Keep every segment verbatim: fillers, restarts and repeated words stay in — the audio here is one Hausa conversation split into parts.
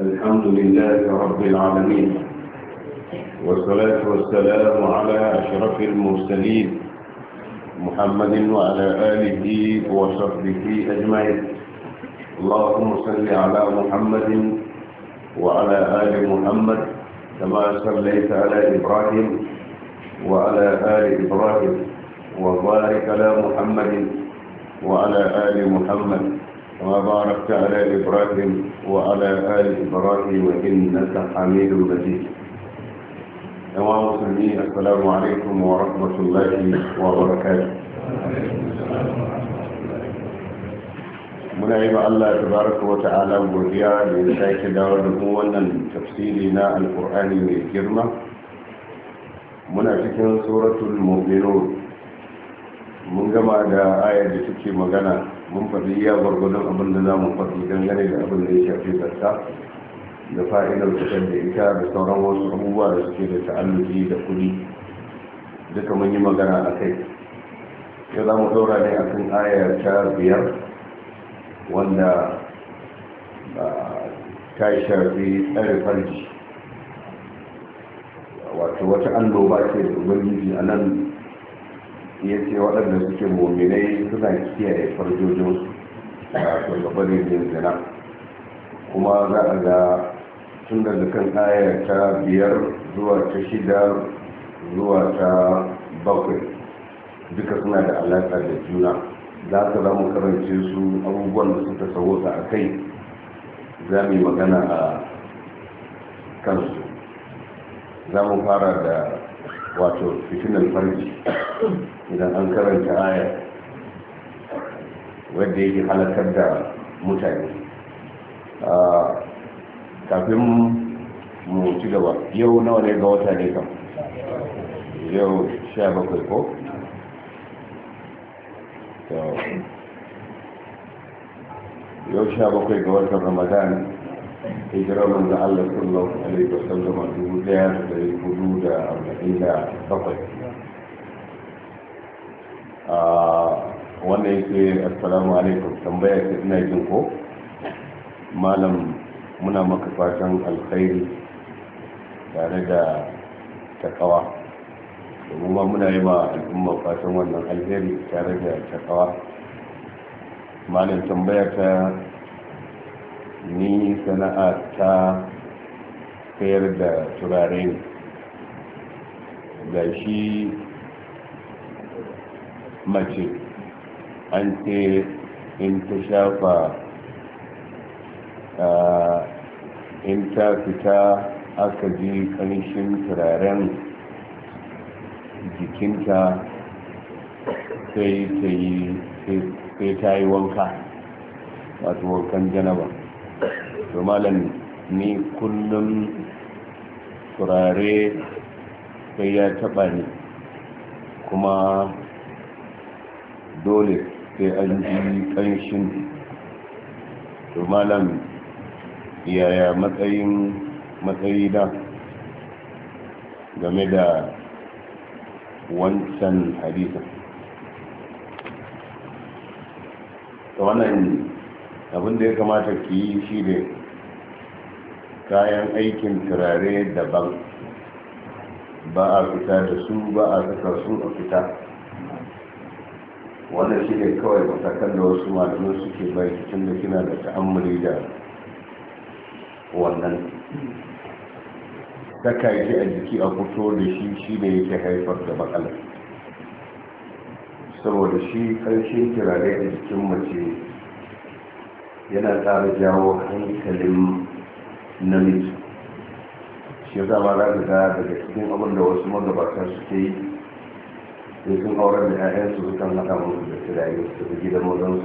الحمد لله رب العالمين، والصلاة والسلام على أشرف المرسلين محمد وعلى آله وصحبه أجمعين. اللهم صل على محمد وعلى آل محمد كما صليت على إبراهيم وعلى آل إبراهيم، وبارك على محمد وعلى آل محمد كما باركت على إبراهيم وعلى آل إبراهيم إنك حميد مجيد. أيها المسلمين، السلام عليكم ورحمة الله وبركاته. muna yi ba Allah tabaraka wa ta'ala godiya da ya sake dawo da mu wannan tafsiri na alkur'ani mai girma. Muna cikin suratul mu'minun, mun gama da ayar da take magana, mun faɗi iya gwargwadon abin da za mu faɗi dangane da abin da ya shafi zarta da fa'idar fitar da ita da sauran wasu abubuwa da suke da ta'alluki da kuɗi, duka mun yi magana a kai. yau za mu ɗora ne a kan ayar ta biyar, wanda ta shafi tsare farji, wato wata annoba ce da ubangiji a nan ya ce waɗanda suke mominai suna kiyaye farjojinsu a shugabanin yin zina. kuma za a ga tun daga kan aya ta biyar zuwa ta shida zuwa ta bakwai duka suna da alaƙa da juna. za ka za mu karance su abubuwan da suka sauwaka a kai, za mu yi magana a kansu. za mu fara da wato fitinan farji. idan an karanta aya wadda yake halakar da mutane, kafin mu ci gaba, yau nawa ne ga wata ne kam? yau sha bakwai ko? yau sha bakwai ga watan ramadan, hijirar manzo Allah sallallahu alaihi wasallam a dubu daya da dari hudu da arba'in da bakwai. wanda yake assalamu alaikum, tambaya ce ina jin ko malam, muna maka fatan alkhairi tare da takawa. kuma muna yi ma al'umma fatan wannan alheri tare da takawa. malam, tambaya ta, ni sana'a ta sayar da turare ne, ga shi mace an ce in ta shafa in ta fita aka ji kanshin turaren jikinta sai ta yi sai ta yi wanka, wato wankan janaba. to malam, ni kullum turare sai ya taba ni, kuma dole sai an ji kanshin. to malam, yaya matsayin matsayi da game da wancan hadisa? to wannan abin da ya kamata ki yi shi ne, kayan aikin turare daban, ba a fita da su, ba a saka su a fita. wannan shi ne kawai matakan da wasu malamai suke bai, tun da kina da ta'ammuli da wannan. saka shi a jiki a fito da shi shi ne yake haifar da matsala, saboda shi ƙarshen turare a jikin mace yana tsara jawo hankalin namiji. shi ya zama za ka ga daga cikin abin da wasu magabata suke yi, sai sun aurar da 'ya'yansu sukan haɗa musu da turare su da gidan mazansu.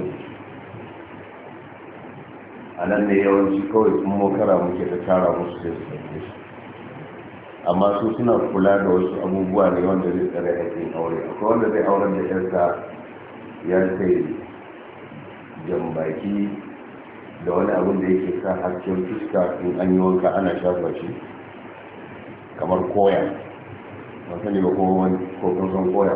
a nan ne yawanci kawai sun mokara muke ta tara musu sai su ɗauke shi, amma su suna kula da wasu abubuwa ne wanda zai tsare aikin aure. akwai wanda zai aurar da 'yarsa ya kai jambaki da wani abin da yake sa hasken fuska in an yi wanka ana shafa shi, kamar koya. wasu ne ba ko kun san koya?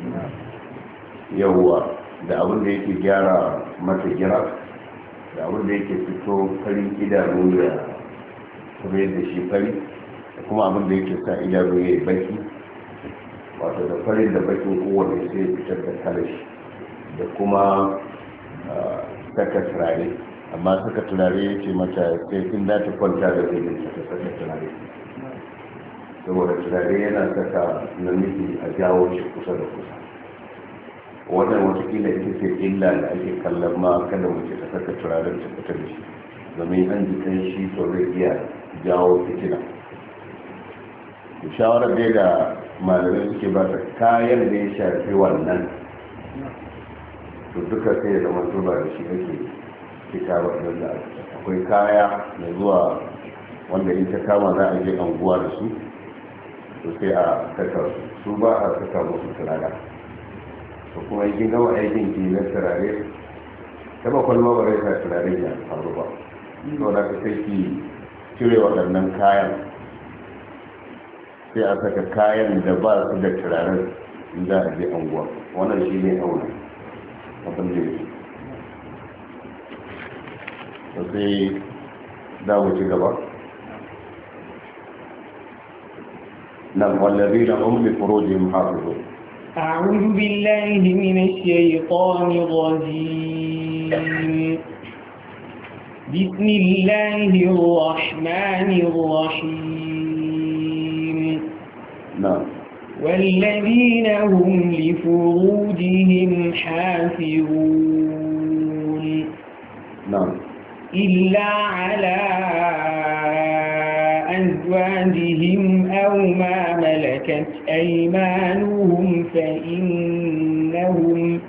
yawwa, da abin da yake gyara mata gira, da abin da yake fito farin idanu da kuma yadda shi fari da kuma abin da yake sa idanu ya yi baki, wato da farin da bakin kowane sai fitar da kalashi da kuma saka turare. Amma saka turare ya ce mata sai in za ta kwanta da zai ta saka turare, saboda turare yana saka namiji a jawo shi kusa da kusa. Wannan watakila ita ce illa da ake kallon ma kada mace ta saka turaren ta fita da shi, domin an ji kan shi to zai iya jawo fitina. Shawarar dai da malamai suke ba ta kayan da ya shafi wannan to duka sai ya zama turba da shi ake fita waɗanda akwai kaya na zuwa wanda in ta kama za a je anguwa da su to sai a saka su ba a saka musu turara. to kuma yin gama aikin ki na turare taba kwalma ba rai sa turare ya faru ba, to da ka sai ki cire waɗannan kayan sai a saka kayan da ba su da turaren za a je anguwa. wannan shi ne auna abin da yake. sai da mu ci gaba. nan wallazi na hum li furujihim hafizun. أعوذ بالله من الشيطان الرجيم. بسم الله الرحمن الرحيم. نعم. والذين هم لفروجهم حافظون. نعم. إلا على أزواجهم أو ما ملكت أيمانهم فإنهم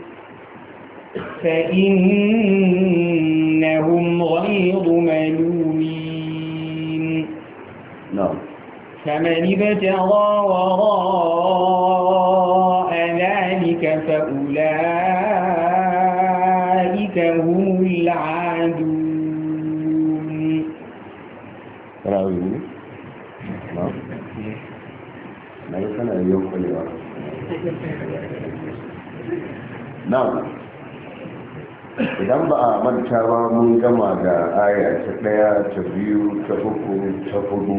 فإنهم غير ملومين. نعم. فمن ابتغى وراء ذلك فأولئك هم العادون. Na'am. Idan ba a manta ba mun gama da aya ta ɗaya, ta biyu, ta uku, ta hudu.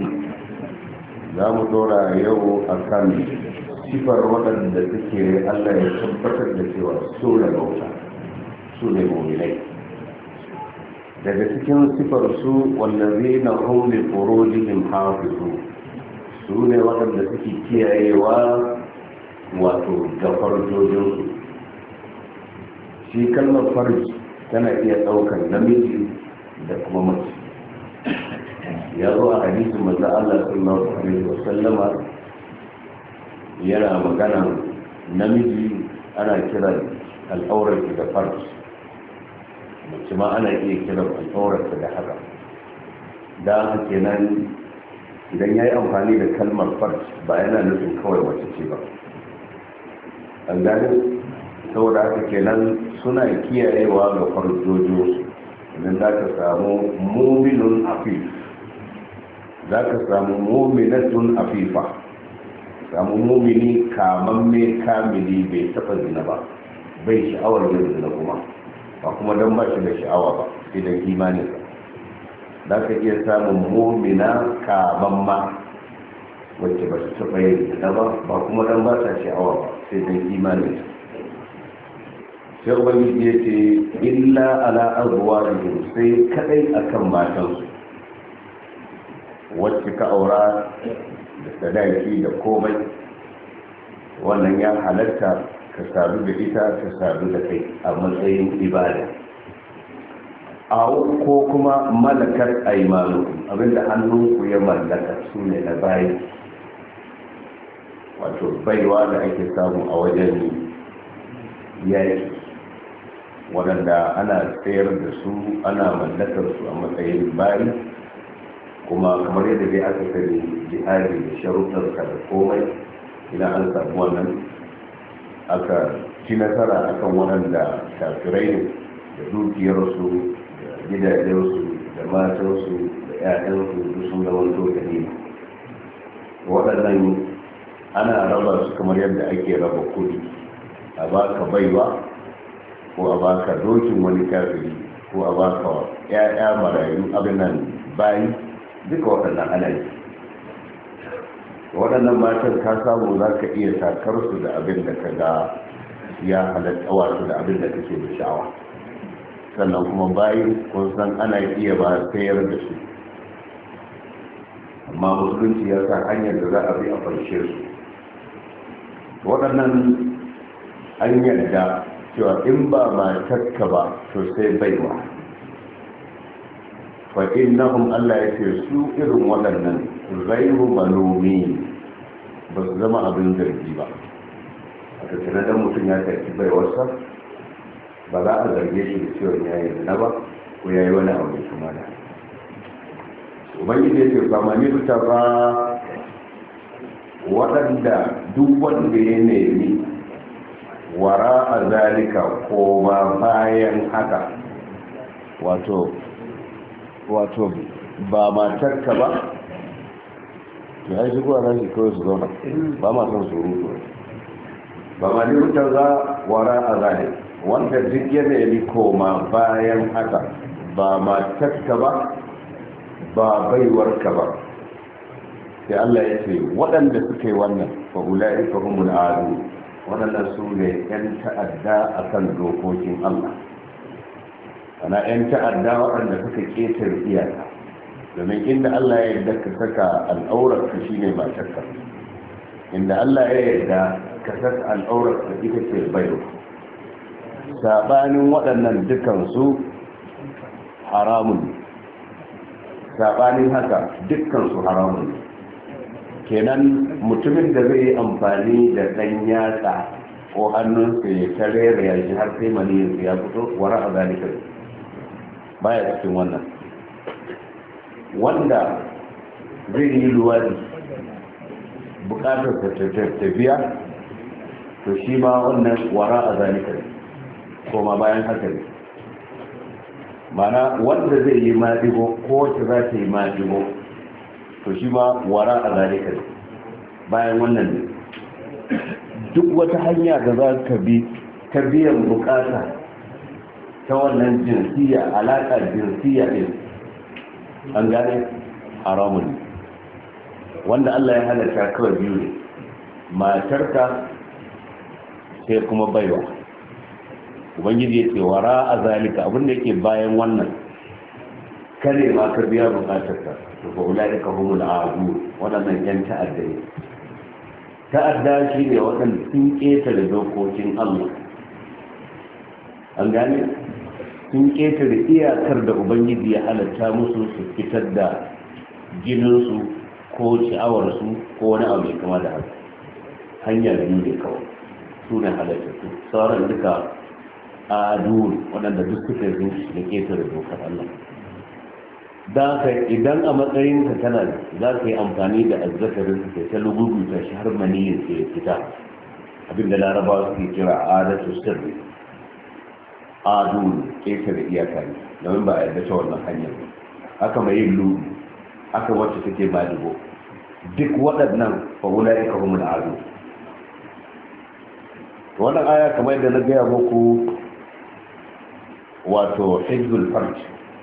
Za mu dora yau a kan sifar waɗanda suke Allah ya tabbatar da cewa su da bauta, su ne mu'minai. Daga cikin sifar su wallazi na hum li furujihim hafizu, su ne waɗanda suke kiyayewa wato ga farjojinsu. Shi kalmar farji tana iya ɗaukar namiji da kuma mace. Ya zo a hadisin manzo Allah sallallahu alaihi wasallama yana magana namiji ana kira al'aurar da farji, mace ma ana iya kira al'aurar da haka. Da haka kenan idan ya yi amfani da kalmar farji ba yana nufin kawai mace ce ba. An gane? Saboda haka kenan suna kiyayewa ga farjojinsu. Idan za ka samu muminun afif, za ka samu muminatun afifa, samu mumini kamamme kamili bai taɓa zina ba, bai sha'awar yin zina kuma ba kuma don ba shi da sha'awa ba sai don imaninsa. za ka iya samun mumina kamamma wacce ba su taɓa yin zina ba ba kuma don ba ta sha'awa ba sai don imaninsa. sai ubangiji ya ce illa ala azwajihim, sai kadai akan matansu wacce ka aura da sadaki da komai, wannan ya halatta ka sadu da ita ka sadu da kai a matsayin ibada. A ko kuma malakar aimanukum, abinda hannunku ya mallaka su ne na bayi, wato baiwa da ake samu a wajen yaki, waɗanda ana tsayar da su ana mallakar su a matsayin bayi, kuma kamar yadda dai aka sani jihadi da sharuɗarsa da komai, idan an samu wannan aka ci nasara akan waɗanda kafirai ne da dukiyarsu da gidajensu da matansu da 'ya'yansu da sun zama to gani. Waɗannan ana raba su kamar yadda ake raba kuɗi, a baka baiwa ko a baka dokin wani kafiri ko a baka 'ya'ya marayu abin nan bayi duka waɗannan ana yi. Waɗannan matan ka samu za ka iya takar su da abin da ka ga ya halatta, wato da abin da kake da sha'awa. Sannan kuma bayan kun san ana iya ba sayar da su, amma musulunci ya sa hanyar da za a bi a farshe su. Waɗannan an yarda cewa in ba matarka ba to sai baiwa. fa innahum Allah ya ce su irin waɗannan ghayru malumi, ba su zama abin zargi ba. A tattare da mutum ya tafi baiwarsa, ba za a zarge shi da cewa ya yi zina ba ko ya yi wani abu kuma da ubangiji ya ce famani ta ba waɗanda duk wanda ya nemi wara a zalika ko ba bayan haka, wato wato ba matarka ba, ya yi shigo a rashi kawai su zauna ba ma son surutu. Ba ma ni wuta za wara a zalika, wanda duk ya nemi koma bayan haka, ba matarka ba ba baiwarka ba, sai Allah ya ce waɗanda suka yi wannan fa ulai fa humul adu, waɗannan su ne yan ta'adda akan dokokin Allah. Ana yan ta'adda waɗanda suka ƙetare iyaka, domin inda Allah ya yarda ka saka al'aurar ka shine matarka, inda Allah ya yarda ka saka al'aurar ka ita ce baiwa. Sabanin waɗannan dukansu haramun, sabanin haka dukkansu haramun. Kenan mutumin da zai yi amfani da ɗan yatsa ko hannunsa ya tarera ya shi har sai maniyinsa ya fito, wara a zalika baya cikin wannan. Wanda zai yi luwadi bukatar ta tafiya, to shi ma wannan wara a zalika koma bayan haka ne. Mana wanda zai yi maɗigo ko wacce za ta yi maɗigo, to shi ma wara a zalika ne bayan wannan ne. Duk wata hanya da za ka bi ta biyan bukata ta wannan jinsiya, alaƙa jinsiya ne, an gane haramun ne. Wanda Allah ya halatta kawai biyu ne, matarka sai kuma baiwa. Ubangiji ya ce wara a zalika, abinda yake bayan wannan kare ma ka biya bukatarka, to fa ulai ka humul adu, wadannan yan ta'adda ne. Ta'adda shi ne wadanda sun ketare dokokin Allah, an gane sun ketare iyakar da Ubangiji ya halatta musu su fitar da jininsu ko sha'awarsu ko wani abu mai kama da haka. Hanya biyu ne kawai su ne halatta, sauran duka a duri waɗanda duk suka yi da ƙetare dokar Allah. Da ka idan a matsayin ka kana za ka yi amfani da azzakarin ka ta lugubuta shi har maniyin ka ya fita, abinda larabawa suke kira adatu sirri, a duri ƙetare iyaka ne, domin ba a yarda ta wannan hanyar. Aka mai yin lugu, aka wacce take malibo, duk waɗannan fa'ula ya kawo mu da ado. Wannan aya kamar yadda na gaya muku, wato hizbul farj,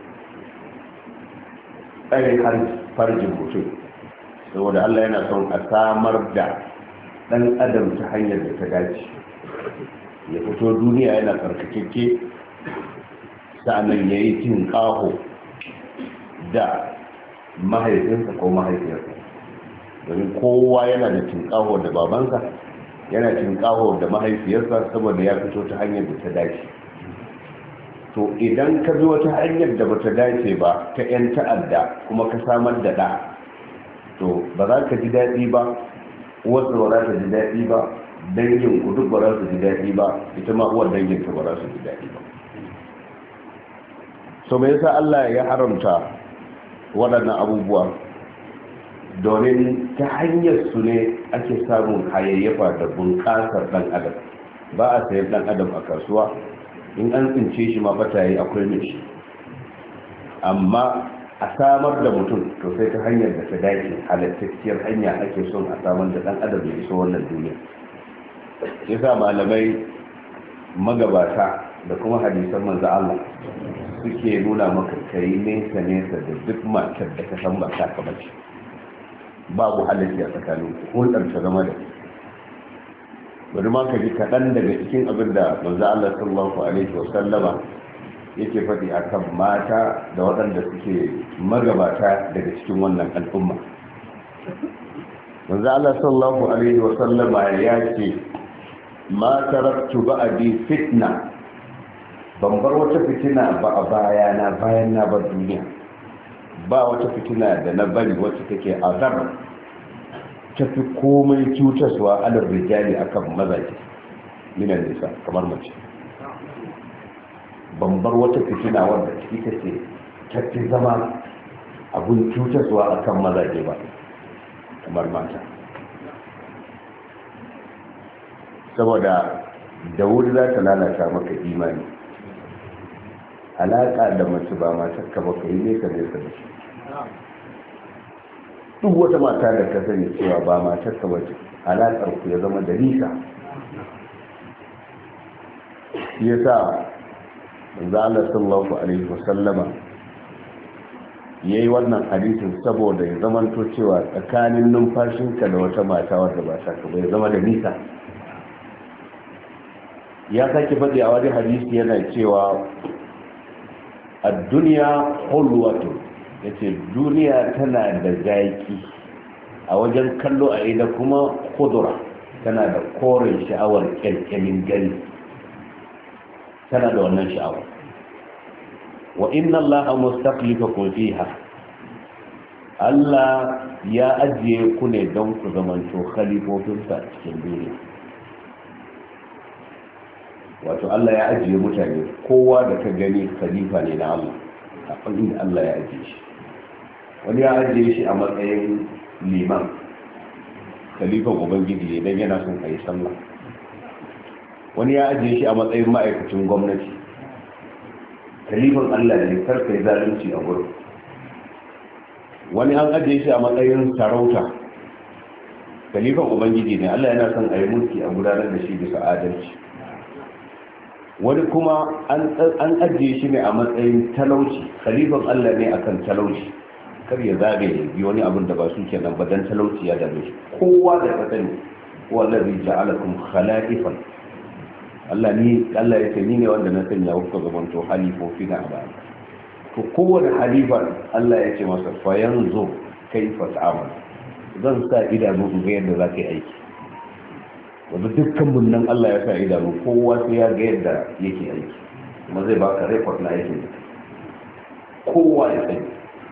tsare farjin mutum, saboda Allah yana son a samar da ɗan adam ta hanyar da ta dace, ya fito duniya yana tsarkakeke, sa'annan ya yi cin ƙaho da mahaifinsa ko mahaifiyarsa, domin kowa yana da cin ƙaho da babansa, yana cin ƙaho da mahaifiyarsa, saboda ya fito ta hanyar da ta dace. To idan ka bi wata hanyar da bata dace ba ta 'yan ta'adda kuma ka samar da ɗa, to ba za ka ji daɗi ba, wasu ba za ta ji daɗi ba, dangin ku duk ba za su ji daɗi ba, ita ma uwar dangin ta ba za su ji daɗi ba. So me yasa Allah ya haramta waɗannan abubuwa? Domin ta hanyar su ne ake samun hayayyafa da bunƙasar ɗan adam. Ba a sayar ɗan adam a kasuwa, in an tsince shi ma bata yi akwai mai shi, amma a samar da mutum to sai ta hanyar da ta dace, halittacciyar hanya ake son a samar da dan adam ya iso wannan duniya. Yasa malamai magabata da kuma hadisan manzo Allah suke nuna maka kai nesa nesa da duk matar da ka san ba ta ka bace, babu halarci a tsakanin hulɗar ta zama da bari ma ka ji kaɗan daga cikin abin da manzo Allah sallallahu alaihi wa sallama yake faɗi akan mata da waɗanda suke magabata daga cikin wannan al'umma. manzo Allah sallallahu alaihi wa sallama ya ce ma taraktu ba'di fitna, ban bar wata fitina ba a bayana bayan na bar duniya, ba wata fitina da na bari wacce take azab ta fi komai cutaswa alar rijali akan mazaje minan nisa kamar mace. ban bar wata fitina wanda ita ce ta fi zama abun cutaswa akan mazaje ba kamar mata, saboda da wuri za ta lalata maka imani. alaƙa da mace ba matar ka ba ka yi nesa nesa da shi. duk wata mata da ka sani cewa ba matar ka bace, alaƙar ku ya zama da nisa. shi yasa manzo Allah sallallahu alaihi wasallama yayi wannan hadisin saboda ya zamanto cewa tsakanin numfashinka da wata mata wadda ba ta ka ba ya zama da nisa. ya sake faɗi a wani hadisi yana cewa a duniya hulwatu, ya ce duniya tana da zaki a wajen kallo a ida kuma kudura, tana da koren sha'awar kyalkyalin gani, tana da wannan sha'awar. wa inna allaha mustaqlifakum fiha, Allah ya ajiye ku ne don ku zamanto khalifofinsa a cikin duniya. wato Allah ya ajiye mutane, kowa da ka gani khalifa ne na Allah a fannin da Allah ya ajiye shi. wani ya ajiye shi a matsayin liman, khalifan ubangiji ne don yana son a yi sallah. wani ya ajiye shi a matsayin ma'aikacin gwamnati, khalifan Allah ne, karka yi zalunci a gurin. wani an ajiye shi a matsayin sarauta, khalifan ubangiji ne, Allah yana son a yi mulki a gudanar da shi bisa adalci. wani kuma an ajiye shi ne a matsayin talauci, khalifan Allah ne akan talauci, kar ya zabe ya bi wani abin da ba su kenan ba dan talauci ya dame shi. kowa da ka sani wallazi ja'alakum khala'ifan, Allah ni Allah ya ce ni ne wanda na sanya ku zaman to halifofi na ba. to kowane halifar Allah ya ce masa fa yanzu kaifa ta'amal, zan sa idanu ga yadda za ka yi aiki. wanda dukkan mun nan Allah ya sa idanu, kowa sai ya ga yadda yake aiki, kuma zai baka record na aikin da kowa ya sani.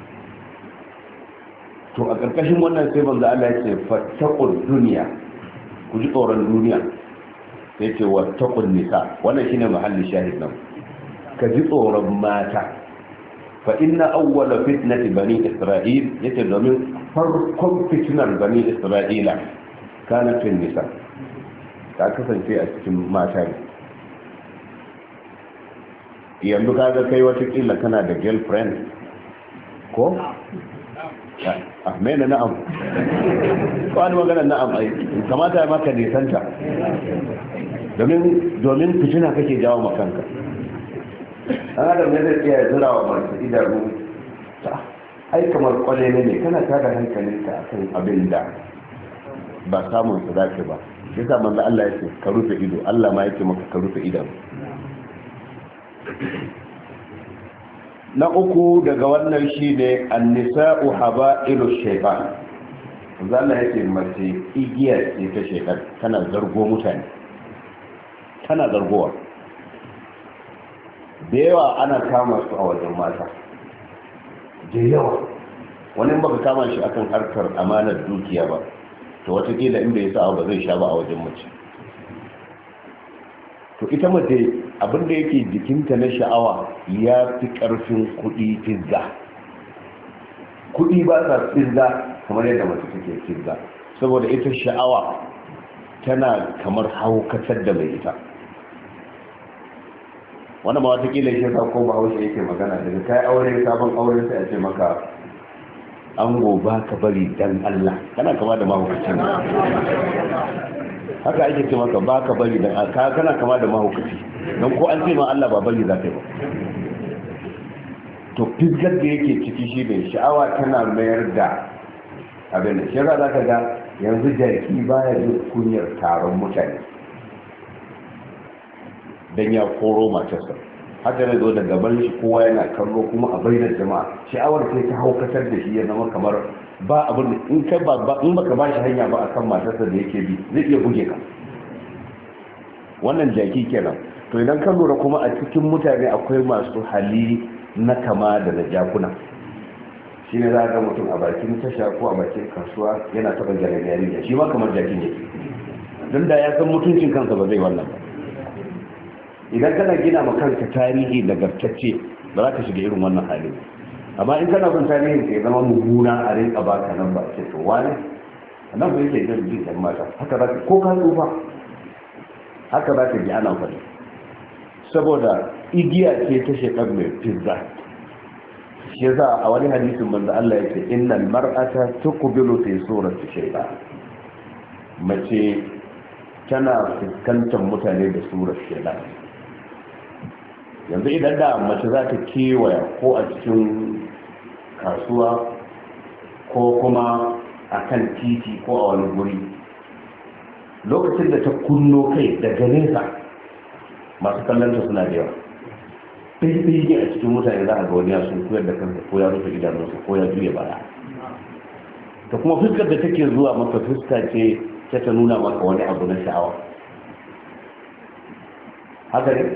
to a ƙarƙashin wannan sai banza Allah ya ce fattaqul duniya, ku ji tsoron duniya. sai ce wattaqul nisa, wannan shine mahallin shahid nan, ka ji tsoron mata. fa inna awwala fitnati bani isra'il, yace domin farkon fitnar bani isra'ila kana fil nisa, ta kasance a cikin mata ne. yanzu kaga kai watakila kana da girlfriend ko? a mena na'am kawai magana na'am ai kamata ya maka nisanta, domin fitina kake jawo makanka. an adam ne zai iya zura wa masu idanu ta ai kamar kwalele ne, kana tada hankalinka akan abin da ba samun su zaki ba. shi sa manzo Allah ya ce ka rufe ido, Allah ma yake maka ka rufe idan. na uku daga wannan shine an-nisa'u haba'ilu shaytan. manzo Allah ya ce mace igiya ce ta shaytan, tana zargo mutane, tana zargowa. da yawa ana kama su a wajen mata, da yawa wani baka kama shi akan harkar amanar dukiya ba, to watakila in bai sa ba zai sha ba a wajen mace. to ita mace abinda yake jikinta na sha'awa ya fi karfin kuɗi fizza. kuɗi ba sa fizza kamar yadda mace take fizza, saboda ita sha'awa tana kamar haukatar da mai ita. wannan ma watakila shi sa ko bahaushe yake magana daga kai aure, sabon aure sai a ce maka ango ba ka bari dan Allah, kana kama da mahaukacin. haka ake ce maka ba ka bari da ka kana kama da mahaukaci don ko an ce ma Allah ba bari za ka yi ba. To fisgar da yake ciki shi ne sha'awa tana mayar da abin da shi za ka ga yanzu jaki baya jin kunyar taron mutane don ya koro matarsa, haka ne zo da gaban shi kowa yana kallo kuma a bainar jama'a, sha'awar sai ta haukatar da shi ya zama kamar ba abin da in kai ba in baka ba shi hanya ba akan matarsa da yake bi zai iya buge ka. Wannan jaki kenan. To idan ka lura kuma a cikin mutane akwai masu hali na kama da na jakuna, shi ne za ga mutum a bakin tasha ko a bakin kasuwa yana taɓa gyaren yarinya, shi ma kamar jakin yake, don da ya san mutuncin kansa ba zai wannan ba. Idan kana gina ma kanka tarihi nagartacce ba za ka shiga irin wannan halin, amma in kana son tarihin ka ya zama mummuna a rinka baka nan ba ce to wani nan ba yake jin jin yan mata haka za ka ko ka tsufa haka za ka ji ana faɗi, saboda igiya ce ta shekar mai fizza. shi yasa a wani hadisin manzo Allah yake innal mar'ata tuqbilu fi surati shaytan, mace tana fuskantar mutane da surar shaytan. Yanzu idan da mace za ta kewaya ko a cikin kasuwa ko kuma a kan titi ko a wani guri, lokacin da ta kunno kai daga nesa masu kallonta suna da yawa, ɗaiɗai ne a cikin mutane za a ga wani sun koyar da kansa ko ya rufe idanunsa ko ya juya baya. Ta kuma fuskar da take zuwa maka fuska ce ta ta nuna maka wani abu na sha'awa, haka ne?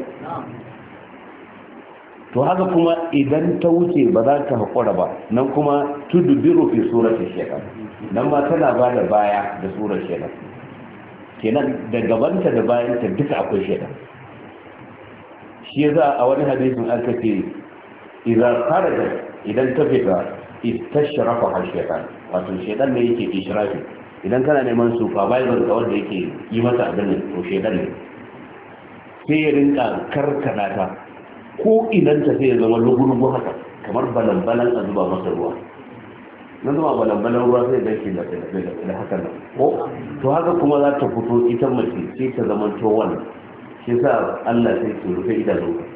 To haka kuma idan ta wuce ba za ta haƙura ba, nan kuma tudu biro fi suratul shaitan, nan ma tana ba da baya da surar shaitan, kenan da gabanta da bayanta duka akwai shaitan. Shi yasa a wani hadisin aka ce idan kharaja idan ta fita istashrafa har shaitan, wato shaitan ne yake ishrafi. Idan kana neman supervisor ga wanda yake yi masa abin to shaitan ne, sai ya rinka karkada ta ko idan ta sai ya zama lugu-lugu haka kamar balan-balan a zuba masa ruwa, na zuba balan-balan ruwa sai da ke da haka nan ko to haka kuma za ta fito ita mace sai ta zama to wannan. Shi sa Allah sai su rufe idanunka,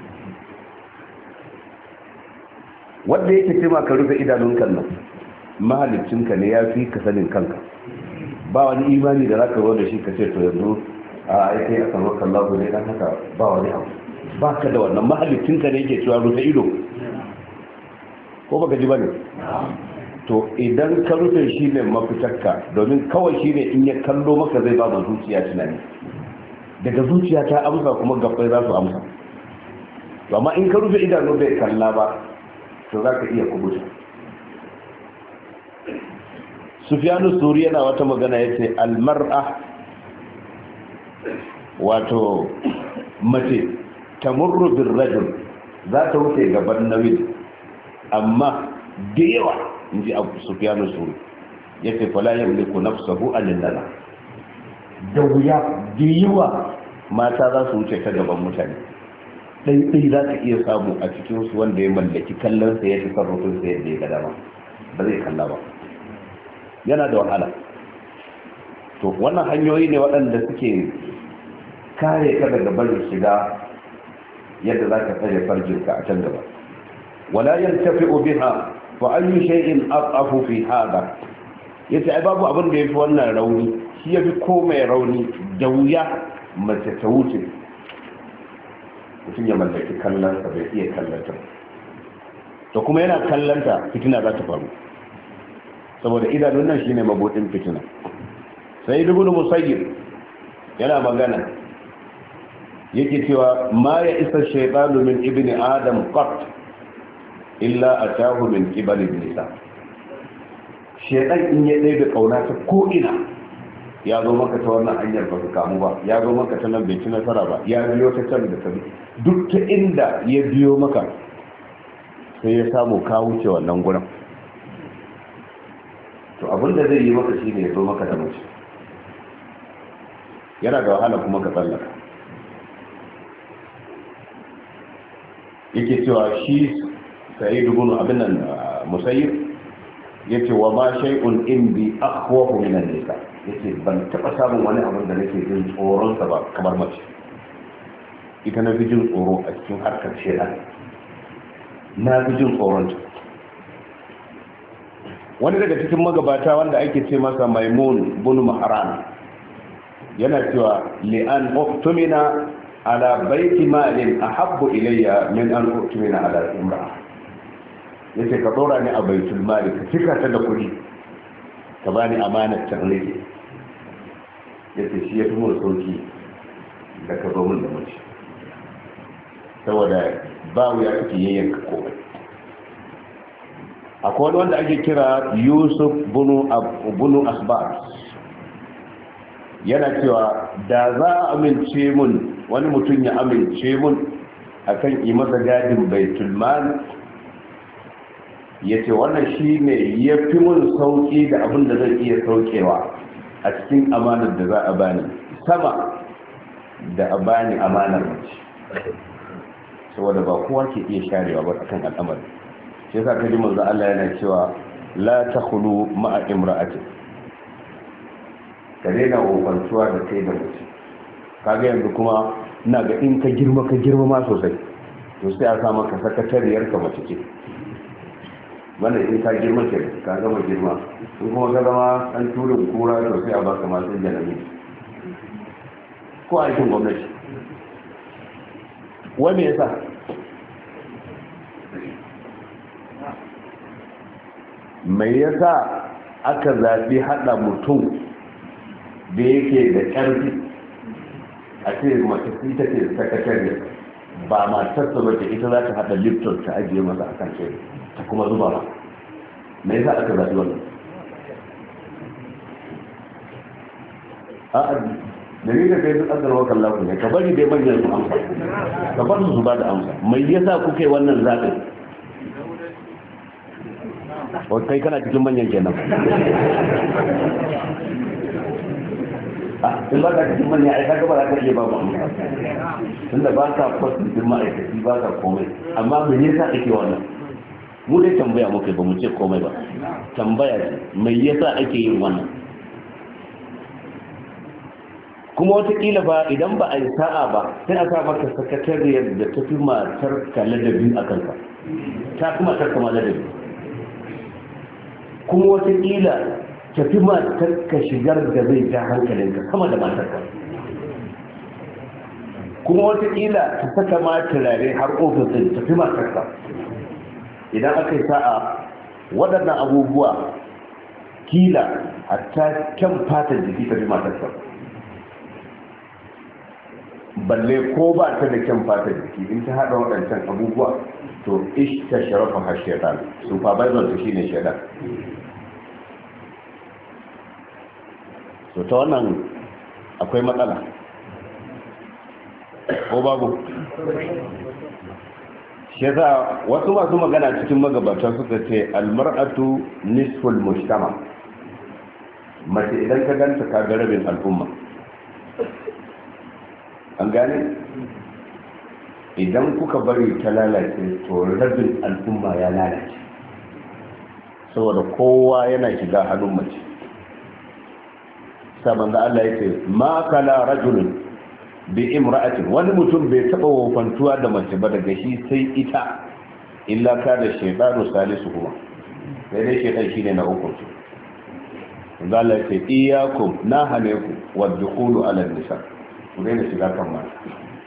wanda yake ce ma ka rufe idanunka nan mahalicinka ne ya fi ka sanin kanka, ba wani imani da za ka zo da shi ka ce to yanzu a aikai a kamar kallahu ne dan haka ba wani abu, ba ka da wannan mahalicinka ne yake cewa rufe ido ko baka ji ba ne? To idan ka rufe shi ne mafitarka, domin kawai shi ne in ya kallo maka zai ba ma zuciya tunani, daga zuciya ta amsa kuma gabbai za su amsa. To amma in ka rufe idanu bai kalla ba to za ka iya kubuta. Sufyanu Suri yana wata magana ya ce almar'a, wato mace tamurru bin rajul za ta wuce gaban nauyin, amma da yawa in ji abu Sufyanu Suri ya ce fala yamliku nafsahu alillala, da wuya da yawa mata za su wuce ta gaban mutane, ɗaiɗai za ka iya samu a cikinsu wanda ya mallaki kallonsa ya fi sarrafinsa yadda ya gada ba ba zai kalla ba, yana da wahala. To wannan hanyoyi ne waɗanda suke kare ka daga barin shiga yadda za ka tsare farjinka a can gaba. Wala yantafi'u biha fa ayyu shay'in aqafu fi hada, yace ai babu abin da yafi wannan rauni, shi yafi komai rauni, da wuya mace ta wuce mutum ya mallaki kallonsa bai iya kallonta, to kuma yana kallonta fitina za ta faru, saboda idanun nan shine mabudin fitina. Sai ibn Musayyib yana magana yake cewa ma ya isa shaytanu min ibni adam qat illa atahu min qibali nisa, shaytan in ya dai da kauna ta ko ina ya zo maka ta wannan hanyar ba ka kamu ba, ya zo maka ta nan bai ci nasara ba, ya biyo ta can da ta duk ta inda ya biyo maka sai ya samu ka wuce wannan gurin, to abinda zai yi maka shine ya zo maka da mace, yana da wahala kuma ka tsallaka. Yake cewa shi sai dubunu abin nan Musayyib yace wa ma shay'un indi akhwafu min an-nisa, yace ban taba samun wani abin da nake jin tsoron sa ba kamar mace. Ita na fi jin tsoro a cikin harkar shaytan, na fi jin tsoron ta. Wani daga cikin magabata wanda ake ce masa Maimun bin Mahran yana cewa li an uqtumina ala baiti malin ahabbu ilayya min an uqtumina ala imra'a. Yace ka dora ni a baitul mali, ka cika ta da kuɗi, ka bani amanar ta rike. Yace shi ya fi mun sauki da ka zo mun da mace, saboda ba wuya kake yayyanka komai. Akwai wani wanda ake kira Yusuf bunu Asbat, yana cewa da za a amince mun, wani mutum ya amince mun akan yi masa gadin baitul mal, yace wannan shine yafi mun sauki da abin da zan iya saukewa a cikin amanar da za a bani, sama da a bani amanar mace, saboda ba kowa ke iya sharewa ba akan al'amari. Sai yasa kaji manzo Allah yana cewa la takhulu ma'a imra'atin, ka daina wofantuwa da kai da mace. Kaga yanzu kuma ina ga in ka girma ka girma ma sosai, to sai a sa maka sakatariyar ka mace ce. Wannan in ka girma ke ka gama girma, in kuma ka zama an turin kura to sai a baka masu jalami ko aikin gwamnati. Wai me yasa? Mai yasa aka zaɓi haɗa mutum da yake da ƙarfi a ce mace ita ce sakatare, ba matarsa ba ce ita za ta haɗa lipton ta ajiye masa a kan ce ta kuma zuba ba. Mai yasa aka zaɓi wannan? a'a dalilin da ya fi ƙasar wakan lafi ne, ka bari dai manyan su amsa, ka bar su su ba da amsa. Mai yasa kuka yi wannan zaɓin? kai kana cikin manyan kenan. in ba ka cikin manyan ai kaga ba za ka iya ba mu, tunda ba ka kwasin din ma'aikaci, ba ka komai. Amma me yasa ake wannan? Mu dai tambaya muka ba mu ce komai ba, tambaya ce me yasa ake yin wannan. Kuma watakila ba idan ba a yi sa'a ba sai a sa maka sakatariyar da ta fi matar ka ladabi a kanka, ta fi matar ka ma ladabi. Kuma watakila tafi matarka shigar da zai ja hankalinka sama da matarka. Kuma watakila ta saka ma turare har ofisin tafi matarka. Idan aka yi sa'a waɗannan abubuwa, kila a ta kyan fatar jiki tafi matarka. Balle ko ba ta da kyan fatar jiki, in ta haɗa waɗancan abubuwa to ish ta sharafa har shaitan, supervisor ta shine shaitan. To ta wannan akwai matsala ko babu? Shi yasa wasu masu magana cikin magabata suka ce almar'atu nisful mujtama, mace idan ka ganta ka ga rabin al'umma. An gane? Idan kuka bari ta lalace to rabin al'umma ya lalace, saboda kowa yana shiga hannun mace. Saban da Allah yake ma kala rajulun bi imra'atin, wani mutum bai taba wofantuwa da mace ba daga shi sai ita, illa ka da shaytanu salisu kuma, sai dai shaytan shine na uku. Allah Allah yake iyyakum na hane ku wadkhulu ala nisa, ku daina shiga kan mata,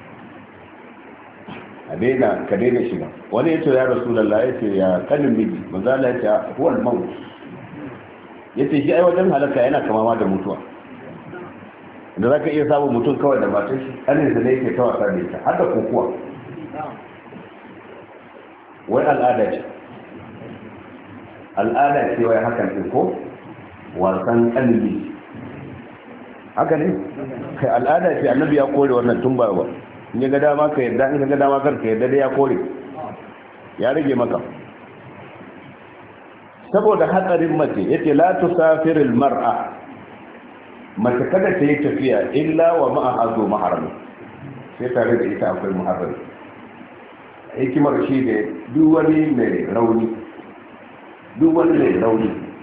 a daina ka daina shiga. Wani yace ya rasulullahi, yace ya kanin miji, manzo Allah yace huwal maut, yace shi ai wajen halaka yana kama da mutuwa. Da za ka iya samun mutum kawai da matan shi ƙaninsa ne yake ta wasa da ita, har da kokuwa. Wai al'ada ce, al'ada ce wai hakan ɗin ko wasan ƙanini, haka ne? Kai al'ada ce, annabi ya kore wannan tun ba ba. In ya ga dama ka yarda, in ka ga dama kar ka yarda, dai ya kore, ya rage maka. Saboda hatsarin mace yace la tusafiril mar'a, mace kada ta yi tafiya illa wa ma'ahazo maharami, sai tare da ita akwai muharrami. Hikimar shi ne duk wani mai rauni duk wani mai rauni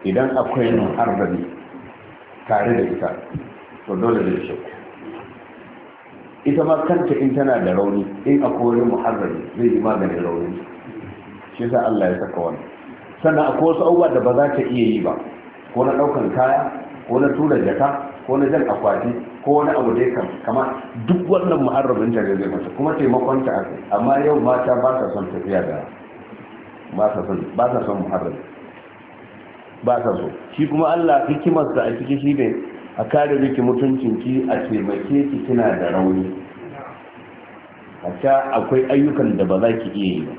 idan akwai muharrami tare da ita to dole da shi ita ma kanta in tana da rauni in akwai muharrami zai yi maganin rauni shi sa Allah ya saka wani. Sannan akwai wasu abubuwa da ba za ta iya yi ba, ko na ɗaukan kaya ko na tura jaka ko na jan akwati ko wani abu da ya kama duk wannan muharramin ta zai mata kuma taimakon ta aka. Amma yau mata ba sa son tafiya da ba sa son ba sa son muharrami ba sa so. Shi kuma Allah hikimarsa a ciki shi ne a kare miki mutuncinki, a taimake ki kina da rauni. Hatta akwai ayyukan da ba za ki iya yi ba.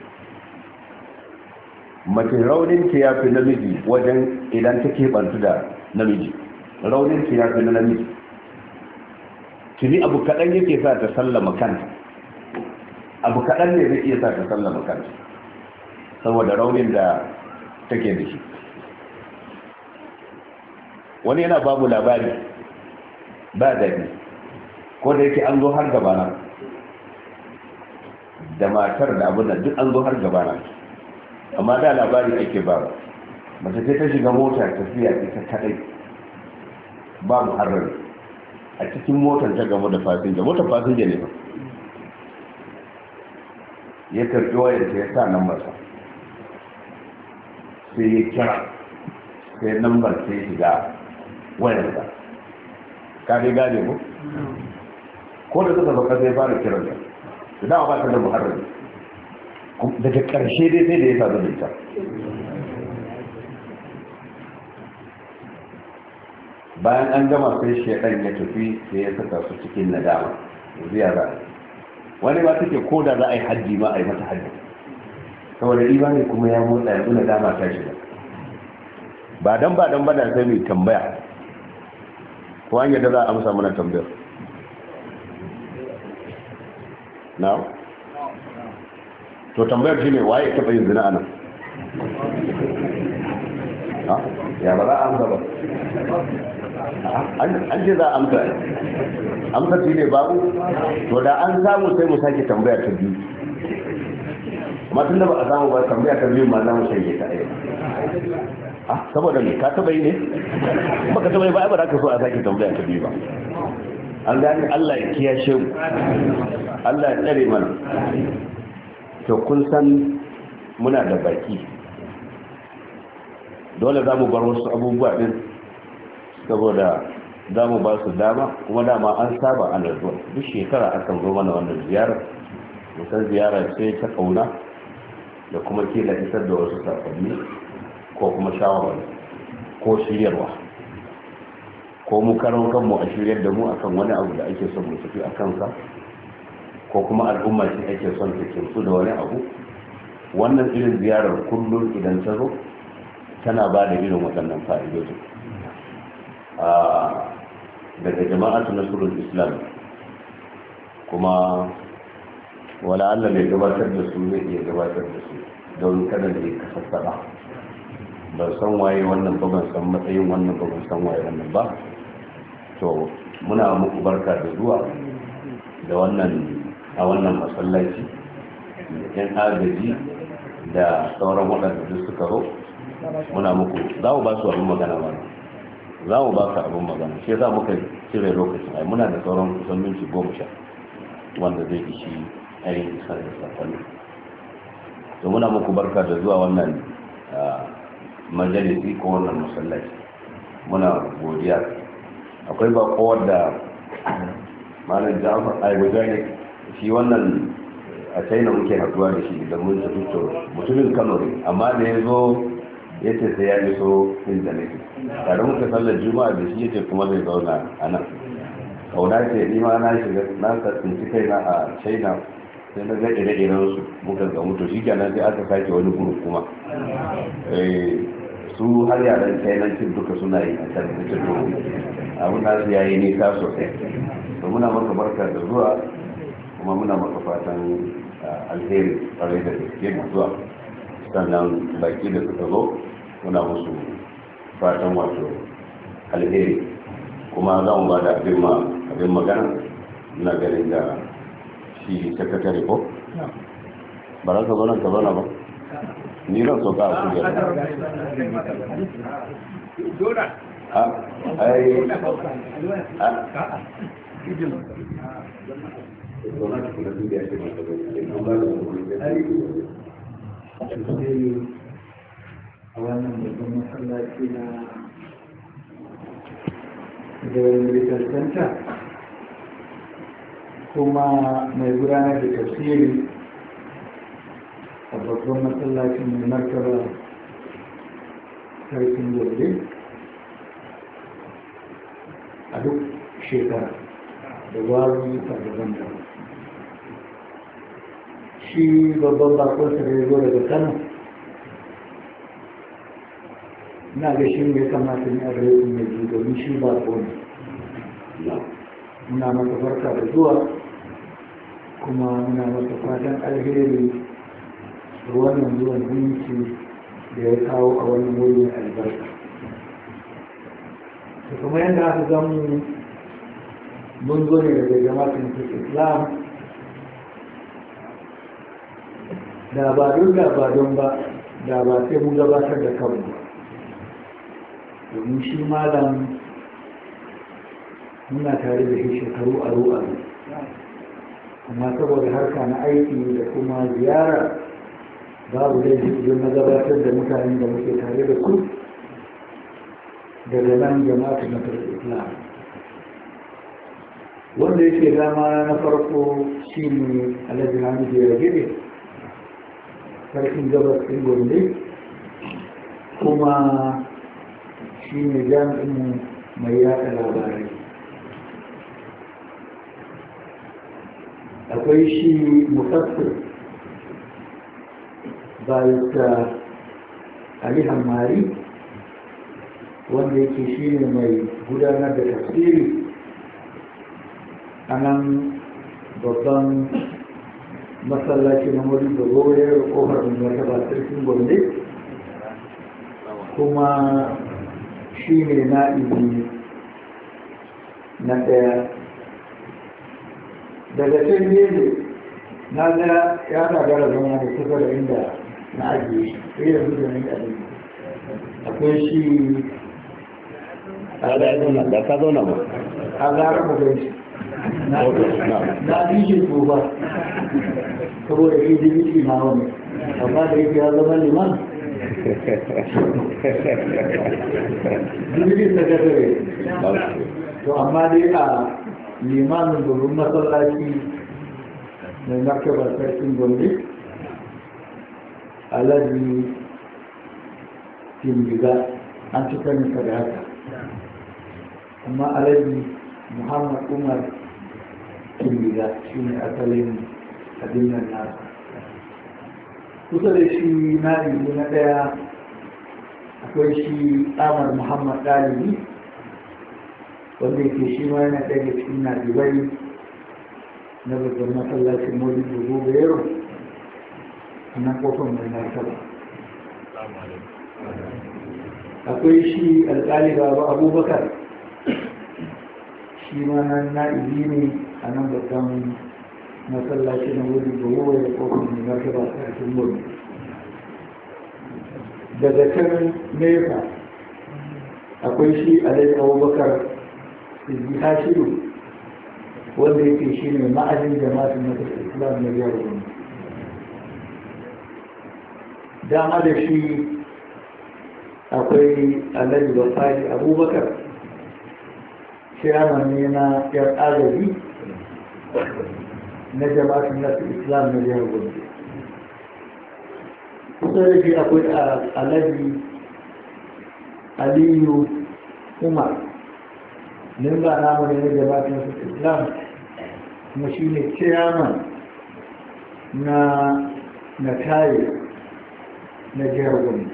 Mace raunin ta ya fi namiji wajen idan ta keɓantu da namiji, raunin ta ya fi na namiji. Tuni abu kaɗan yake sa ta sallama kanta, abu kaɗan ne zai iya sa ta sallama kanta saboda raunin da take da shi. Wani yana babu labari ba daɗi, ko da yake an zo har gabana da matar da abin da duk an zo har gabana, amma da labari ake ba. Mace sai ta shiga mota tafiya ita kadai ba muharrami a cikin motar, ta gama da fasinja, motar fasinja ne ba, ya karɓi wayar ta ya sa lambarsa sai ya kira, sai lambar sai ya shiga wayarsa. Ka dai gane ko ko da suka baka sai fara kiran ta da dama ba ta da muharrami, daga ƙarshe dai sai da ya sadu da ita. Bayan an gama sai shaidan ya tafi sai ya saka su cikin nadama ziyara. Wani ba take ko da za a yi hajji ma a yi mata hajji saboda imani kuma ya motsa, yanzu nadama ta shiga. Ba dan ba dan ba da sai mai tambaya ko an yadda za a amsa mana tambayar na to tambayar shi ne waye taɓa yin zina anan? Ya ba za a amsa ba, an ce za a amsa amsa shi ne babu. To da an samu sai mu sake tambaya ta biyu, amma tun da ba a samu ba tambaya ta biyu ma za mu shanye ta ɗaya. Saboda me ka taɓa yi ne? Ba ka taɓa yi ba, ba za ka so a sake tambaya ta biyu ba. An gane. Allah ya kiyashe mu, Allah ya tsare mana. To kun san muna da baki, dole za mu bar wasu abubuwa din saboda za mu ba su dama, kuma dama an saba ana zuwa duk shekara akan zo mana wannan ziyara. Musan ziyara sai ta kauna da kuma kila isar da wasu sakonni ko kuma shawarwari ko shiryarwa, ko mu karon kanmu a shiryar da mu akan wani abu da ake son mu tafi a kansa, ko kuma al'umma ce ake son ta kimsu da wani abu. Wannan irin ziyarar kullum idan ta zo tana ba da irin waɗannan fa'idodin. Daga jama'atu nasrul islam, kuma wala Allah mai gabatar da su zai iya gabatar da su don kada da ya kasassaba. Ban san waye wannan ba, ban san matsayin wannan ba, ban san waye wannan ba. To muna muku barka da zuwa da wannan a wannan masallaci, yan agaji da sauran waɗanda duk suka zo. Muna muku za mu ba su abin magana ba, za mu ba su abin magana, shi za muka cire lokacin. Ai muna da sauran kusan minti goma sha wanda zai ishi ainihin isar da sakonni. To muna muku barka da zuwa wannan majalisi ko wannan masallaci, muna godiya. Akwai bako wadda malam Ja'far Aibuja ne, shi wannan a China muke haduwa da shi da mun tafi to mutumin Kano ne, amma da ya zo ya ce sai ya iso inda nake tare muka sallar juma'a da shi yace kuma zai zauna a nan. Kauna ce ni ma na shiga na tsinci kaina a China, sai na ga ire-iren su muka ga mutu shi kenan sai aka sake wani guru kuma su har yaran Chinancin duka suna yi a can da cikin abin da su yayi nisa sosai. To muna maka barka da zuwa, kuma muna maka fatan alheri tare da gaske da zuwa. Sannan baki da suka zo muna musu fatan wato alheri, kuma za mu ba da abin magana na ganin da shi sakatare ko? ba za ka zo nan ka zauna ba? ni ran so ka ku ga a ai a wannan babban masallaci na Jawar Medical Center kuma mai gudanar da tafsiri a babban masallacin mai martaba sarkin gobe a duk shekara da wari a daban da shi babban bakonsa da ya zo daga kano na ga shi ne kamata ne a rai mai ji domin shi bako ne muna masa farka da zuwa kuma muna masa fatan alheri da wannan zuwan zumunci da ya kawo a wannan wuri mai albarka da kuma yadda aka zamu mun zo ne daga jama'atin islam da ba don da ba don ba da ba sai mun gabatar da kanmu ba domin shi malam muna tare da shi shekaru aro aro amma saboda harka na aiki da kuma ziyara babu dai idan na gabatar da mutanen da muke tare da su daga nan jama'atu na islam wanda yake dama na farko shi ne alhaji hamidu ya gide sarkin gabas ɗin gombe kuma shi ne jami'in mai yaɗa labarai akwai shi mufassir barista ali hammari wanda yake shi ne mai gudanar da tafsiri a nan babban masallaci na wani da goyar kofar da martaba sarkin gombe kuma shi ne na'ibi na ɗaya daga can gefe na ga ya gagara zama da kusa da inda na ajiye shi sai da zuwa ne ɗari akwai shi da ka zauna ba a gara mu gaishe na bishe tsofa saboda shi jibiti na wani amma da yake ya zama liman jibiti ta gasare to amma dai a limanin domin masallaci mai martaba sarkin gombe alhaji timbiga an ci kaninsa da haka amma alhaji muhammad umar timbiga shi ne asalin abinan nasa kusa da shi na ibu na ɗaya akwai shi amar muhammad ɗalibi wanda yake shi ma yana ɗaya da cikin naɗibai na babban masallacin modi dubu bayero a nan kofar mai martaba akwai shi alƙali baba abubakar shi ma nan na'ibi ne a nan babban masallaci na wuri da ruwa da kofin mai martaba sarkin mulu daga can nesa akwai shi alai abubakar izzi hashiru wanda yake shi ne ma'ajin jama'atun na islam na jihar gombe dama da shi akwai alhaji basari abubakar chairman ne na yar agaji na jama'atun nasu islam na jihar gombe kusa da shi akwai alhaji aliyu umar nimba namu ne na jama'atun nasu islam kuma shi ne chairman na na tayi na jihar gombe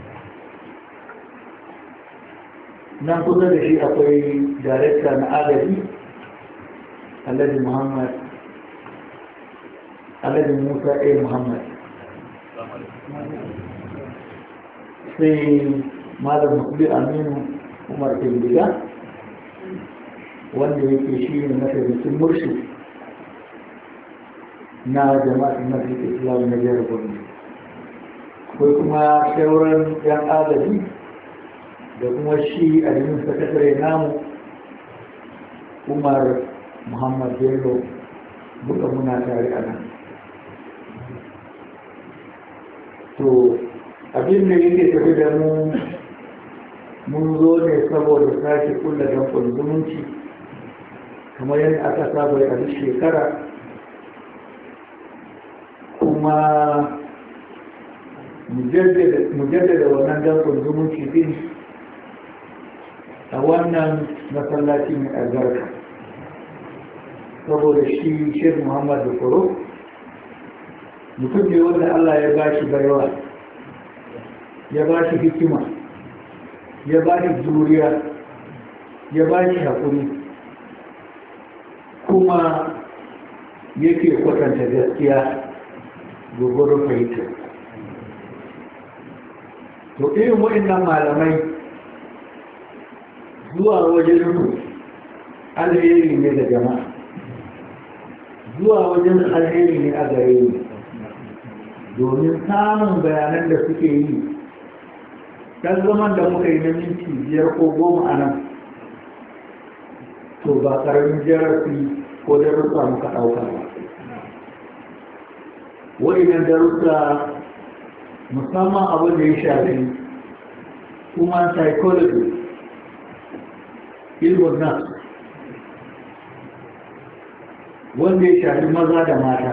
nan kusa da shi akwai darekta na agaji alhaji muhammad alhaji musa a muhammad sai malam mukubi aminu umar bindiga wanda yake shi ne mataimakin murshi na jama'atun mafi islam na jihar gombe ko kuma sauran yan agaji da kuma shi a jimin sakatare namu Umar Muhammad Bello duka muna tare a nan. To abin da yake tafi da mu mun zo ne saboda sake kulla dankon zumunci kamar yadda aka saba a duk shekara, kuma mu jaddada wannan dankon zumunci din a wannan masallaci mai albarka saboda shi Sheikh Muhammad Bukuro mutum ne wanda Allah ya ba shi baiwa, ya ba shi hikima, ya ba shi juriya, ya ba shi haƙuri, kuma yake kwatanta gaskiya gurgurun fahimta. To irin waɗannan malamai zuwa wajen su alheri ne da jama'a, zuwa wajen alheri ne a gare ni, domin samun bayanan da suke yi ɗan zaman da muka yi na minti biyar ko goma a nan, to ba ƙaramin darasi ko darussa muka ɗauka ba. waɗannan darussa musamman abin da ya shafi human psychology, ilmin nan wanda ya shafi maza da mata,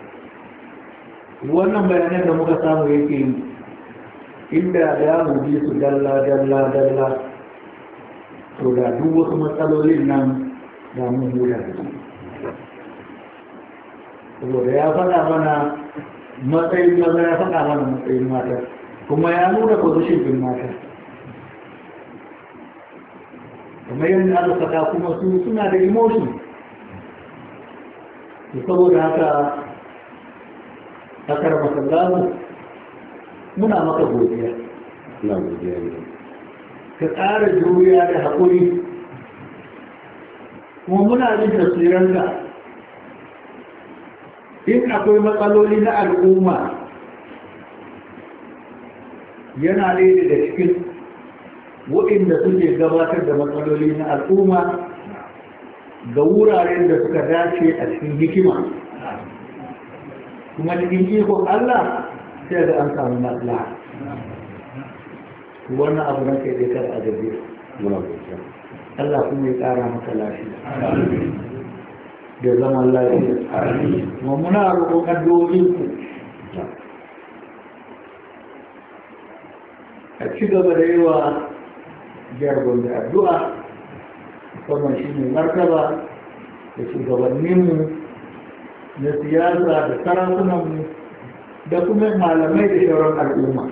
wannan bayanan da muka samu yake yi inda ya muji su dalla dalla dalla to da duk wasu matsalolin nan da mun huta da su. Saboda ya faɗa mana matsayin maza, ya faɗa mana matsayin mata, kuma ya nuna position din mata kamar yadda aka faɗa, kuma su suna da emotion. Saboda haka akar masallamu muna maka godiya, na godiya ne ka ƙara juriya da haƙuri, kuma muna jin tasiranka. In akwai matsaloli na al'umma yana ɗaya da cikin waɗanda suke gabatar da matsaloli na al'umma ga wuraren da suka dace a cikin hikima, kuma cikin ikon Allah sai da an samu matsala. Wannan abu na kai kar a gabe. Allah kuma ya ƙara maka lafiya da zaman lafiya. Kuma muna roƙon addu'o'inku a ci gaba da yi wa jihar Gombe addu'a, musamman shi mai martaba da shugabanninmu na siyasa da sarakunanmu da kuma malamai da shauran al'umma.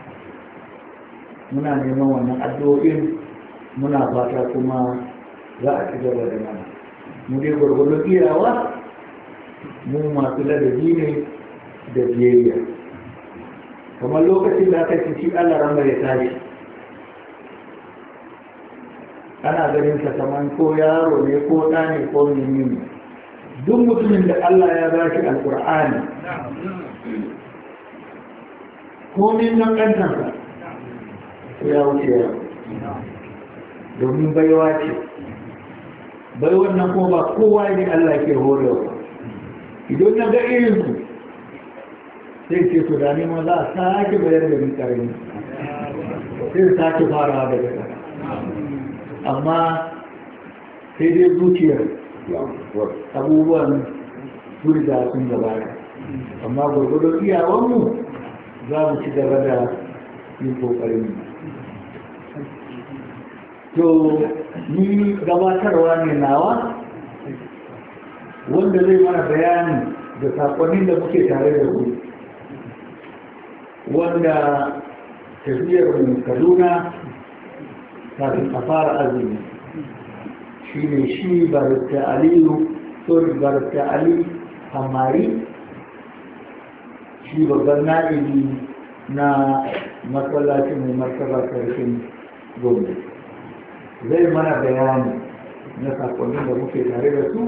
Muna neman wannan addu'o'in, muna fata kuma za a ci gaba da mana. Mu dai gwargwadon iyawa, mu masu ladabi ne da biyayya. Kamar lokacin da aka ci shi Allah ramba ya tashi, ana ganin sa kaman ko yaro ne ko ɗa ne ko mini. Duk mutumin da Allah ya ba shi alƙur'ani ko min nan ƙantansa ya wuce ya, domin baiwa ce. Baiwar nan kuma ba kowa ne Allah ke horewa. Idan na ga irinsu sai ce to da ma za a sake bayar da ni ƙarami, sai sake farawa daga ƙasa. Amma sai dai zuciyar abubuwan turda sun gabata, amma gwargwadon iyawanmu za mu ci gaba da yin kokarin. To ni gabatarwa ne nawa wanda zai mana bayani da saƙonin da muke tare da ku, wanda tafiyar mu Kaduna kafin a fara azumi shi ne shi barista aliyu sorry barista ali hamari, shi babban na'ibi na masallacin mai martaba sarkin Gombe, zai mana bayani na sakonnin da muke tare da su.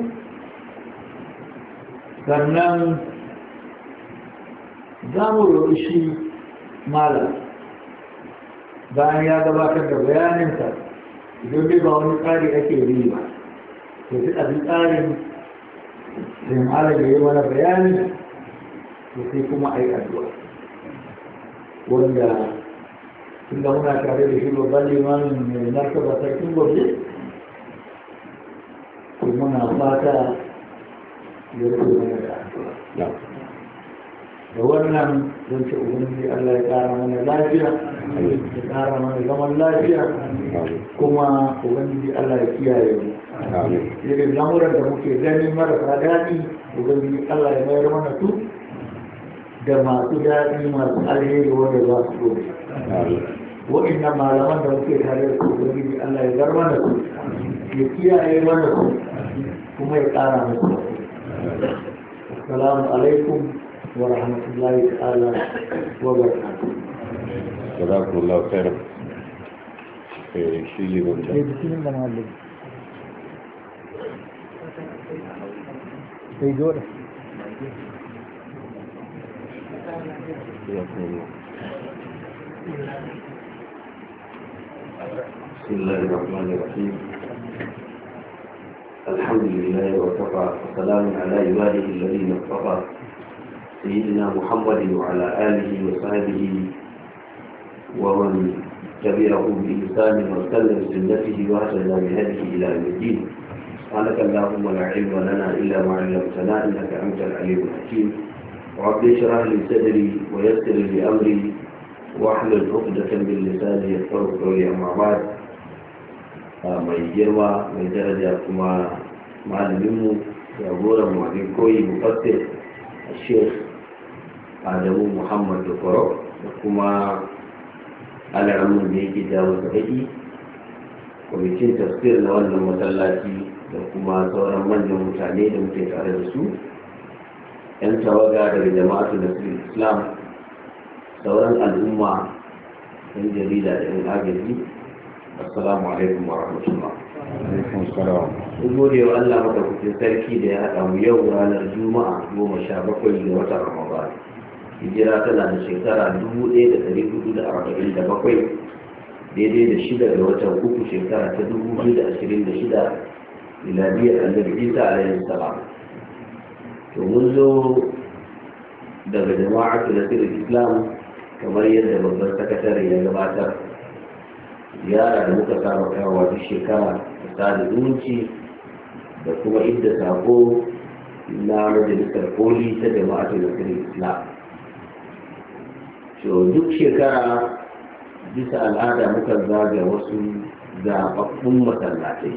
Sannan za mu roƙi shi malam bayan ya gabatar da bayaninsa idan dai ba wani tsari ake yi ba to duk abin tsarin sai malam ya yi mana bayani to sai kuma a yi addu'a wanda tunda muna tare da shi babban limamin mai martaba sarkin gobe to muna fata ya rufe mana da addu'a da wannan don ce ubangiji Allah ya ƙara mana lafiya ya ƙara mana zaman lafiya kuma ubangiji Allah ya kiyaye mu irin lamuran da muke gani marasa daɗi ubangiji Allah ya mayar mana su da masu daɗi masu alheri wanda za su dole wa'innan malaman da muke tare da su ubangiji Allah ya gar mana su ya kiyaye mana su kuma ya ƙara musu assalamu alaikum ورحمة الله تعالى وبركاته. جزاكم الله خيرا. في شيء من في بسم الله معلم. في جورة. بسم الله الرحمن الرحيم. الحمد لله وكفى وسلام على عباده الذين اصطفى سيدنا محمد وعلى آله وصحبه ومن تبعه بإحسان وسلم سنته واهتدى بهديه إلى يوم الدين. سبحانك اللهم لا علم لنا إلا ما علمتنا إنك أنت العليم الحكيم. رب اشرح لي صدري ويسر لي أمري واحلل عقدة من لساني يفقهوا قولي. أما بعد mai girma mai daraja kuma malaminmu jagoran mu abin koyi mufassir Sheikh Adamu Muhammad Dukoro da kuma alaramun da yake jawo da baki kwamitin tafsir na wannan masallaci da kuma sauran manyan mutane da muke tare da su yan tawaga daga jama'atu da Islam sauran al'umma yan jarida da yan agaji assalamu alaikum wa rahmatullah. alaikum salam. Mun gode wa Allah madaukakin sarki da ya haɗa mu yau ranar Juma'a goma sha bakwai ga watan Ramadan. Hijira tana da shekara dubu ɗaya da ɗari hudu da arba'in da bakwai daidai da shida ga watan uku shekara ta dubu biyu da ashirin da shida miladiyar Annabi Isa alaihi salam. To mun zo daga jama'atu da Islam kamar yadda babban sakatare ya gabatar. Ziyara da muka saba kawowa duk shekara da sada zumunci da kuma idda sako na majalisar koli ta jama'atu da Islam. To duk shekara bisa al'ada muka zaga wasu zaɓaɓɓun masallatai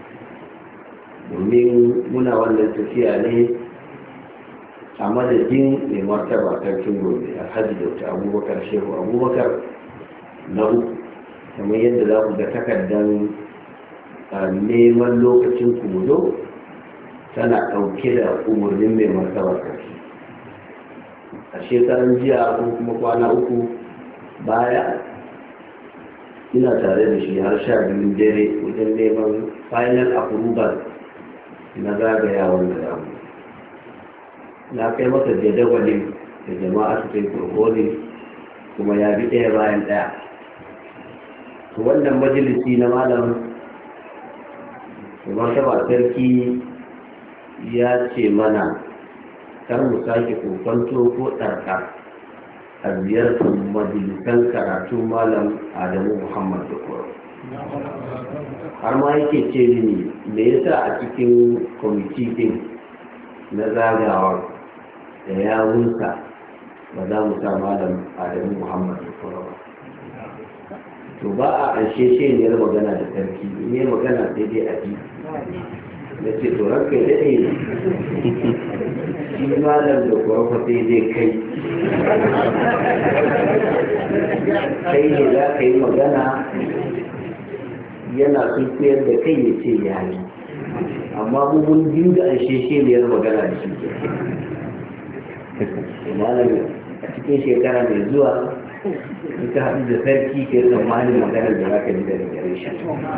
domin muna wannan tafiya ne a madadin mai martaba sarkin gobe alhaji da abubakar shehu abubakar na uku kamar yadda za ku ga takardar neman lokacin kudo tana ɗauke da umarnin mai martaba sarki a shekaran jiya ko kuma kwana uku baya ina tare da shi har sha biyun dare wajen neman final approval na zagayawar da zamu na kai masa jadawalin da jama'a su kai kurkoli kuma ya bi ɗaya bayan ɗaya. To wannan majalisi na malam martaba sarki ya ce mana kar mu sake kokonto ko ɗarka a ziyartar majalisan karatu malam Adamu Muhammad Dukoro. Har ma yake ce mini me yasa a cikin kwamiti din na zagawa da yawunsa ba za mu sa malam Adamu Muhammad Dukoro ba. To ba a anshe sheniyar magana da sarki ne magana sai dai a ji da ce to ranka ya daɗe shi malam da kuwa sai dai kai kai ne za ka yi magana yana sulkuyar da kai ya ce ya yi amma mun biyu da anshe sheniyar magana da shi ke malam a cikin shekara mai zuwa ita haɗu da sarki ke tsammanin maganar da za ka ji daga gare shi.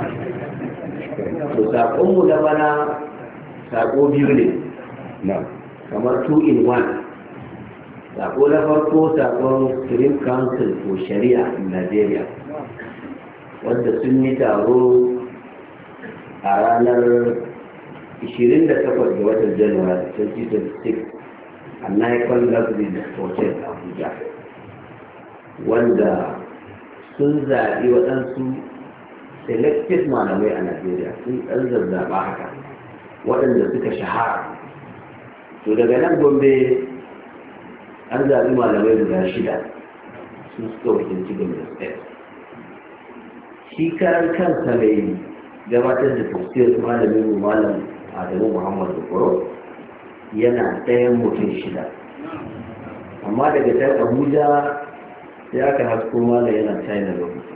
To saƙonmu na bana saƙo biyu ne, kamar two in one. sako na farko sakon Supreme Council for Sharia in Nigeria, wanda sun yi taro a ranar ishirin da takwas ga watan January twenty twenty-six a Nikon Luxury Hotel Abuja, wanda sun zaɓi waɗansu selected malamai a Najeriya, sun ɗan zazzaɓa haka waɗanda suka shahara. To daga nan Gombe an zaɓi malamai guda shida sun suka wakilci Gombe State. Shi karan kansa mai gabatar da tafsir malamin mu malam Adamu Muhammad Bukoro yana ɗayan mutum shida, amma daga can Abuja sai aka hasko malam yana China lokaci.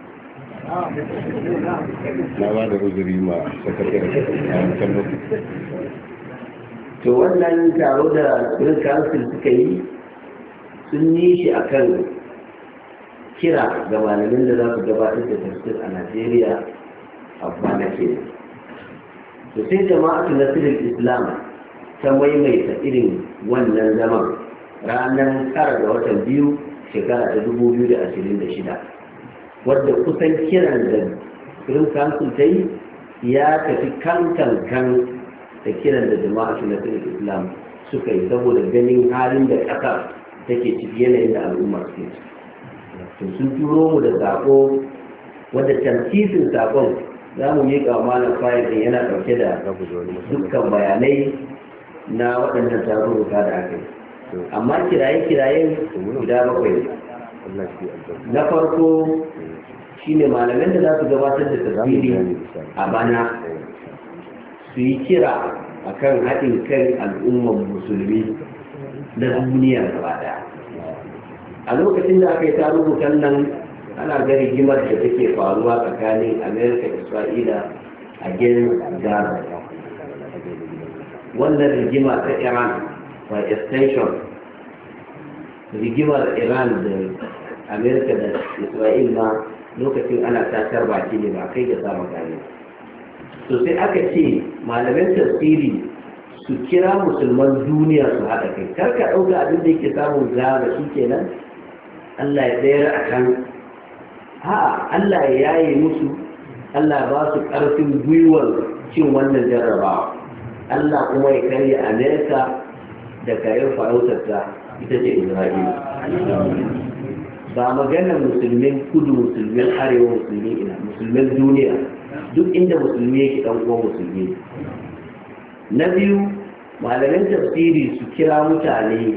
na ba da uzuri ma sakatare a wancan lokaci. To wannan taro da Supreme Council suka yi sun yi shi akan kira ga malamin da za su gabatar da tafsir a Najeriya a kwanake. To sai jama'atu nasirin Islam ta maimaita irin wannan zaman ranar tara ga watan biyu shekara ta dubu biyu da ashirin da shida, wadda kusan kiran da Supreme Council ta yi ya tafi kankan kan da kiran da jama'atu nasirin Islam suka yi, saboda ganin halin da ƙasa take ciki, yanayin da al'umma suke ciki. To sun turo mu da sako wadda tamkisin sakon za mu miƙa wa malam fayil ɗin yana ɗauke da dukkan bayanai na waɗannan tarurruka da aka yi. Amma kiraye-kirayen guda bakwai. Na farko shine malaman da za su gabatar da tafsiri a bana su yi kira akan haɗin kan al'ummar musulmi na duniya gaba ɗaya. A lokacin da aka yi tarurrukan nan ana ga rigimar da take faruwa tsakanin Amerika da Isra'ila a ginin Gaza. Wannan rigima ta Iran by extension, rigimar Iran da Amerika da Isra'il ma lokacin ana tatar baki ne ba kai ga samun gane. So sai aka ce malaman tafsiri su kira musulman duniya su haɗa kai. Karka ɗauka abin da yake samun Gaza shi kenan Allah ya tsayar a kan, ha Allah ya yaye musu, Allah ba su ƙarfin gwiwar cin wannan jarrabawa, Allah kuma ya karya Amerika da kayan farautarta ita ce Isra'ila. Ba maganar musulmin kudu, musulmin arewa, musulmin ina, musulmin duniya, duk inda musulmi yake ɗan uwan musulmi. Na biyu, malaman tafsiri su kira mutane